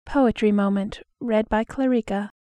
Poetry Moment. Read by Clarica.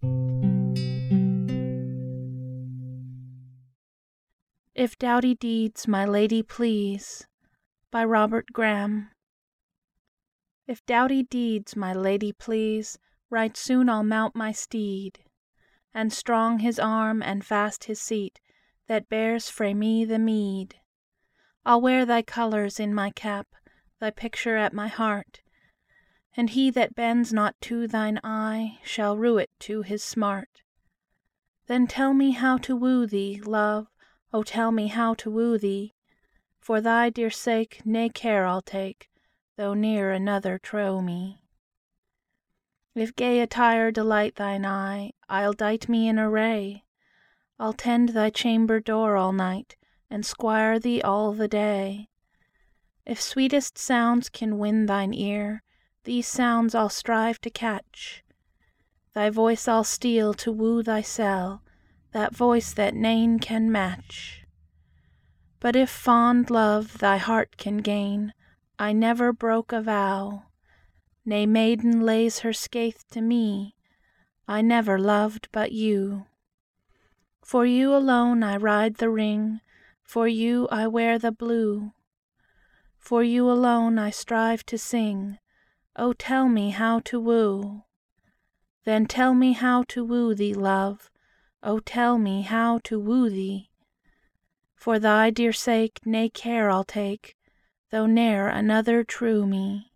If Doughty Deeds My Lady Please, by Robert Graham. If doughty deeds my lady please, right soon I'll mount my steed, And strong his arm and fast his seat, that bears frae me the mead. I'll wear thy colours in my cap, thy picture at my heart, And he that bends not to thine eye, shall rue it to his smart. Then tell me how to woo thee, love, oh tell me how to woo thee, For thy dear sake nae care I'll take, though ne'er another trow me. If gay attire delight thine eye, I'll dight me in array, I'll tend thy chamber door all night, and squire thee all the day. If sweetest sounds can win thine ear, these sounds I'll strive to catch, Thy voice I'll steal to woo thy sell, that voice that nane can match. But if fond love thy heart can gain, I never broke a vow, Nae maiden lays her skaith to me, I never loved but you. For you alone I ride the ring, for you I wear the blue, For you alone I strive to sing, oh tell me how to woo. Then tell me how to woo thee, love, oh tell me how to woo thee, For thy dear sake nae care I'll take, though ne'er another trew me.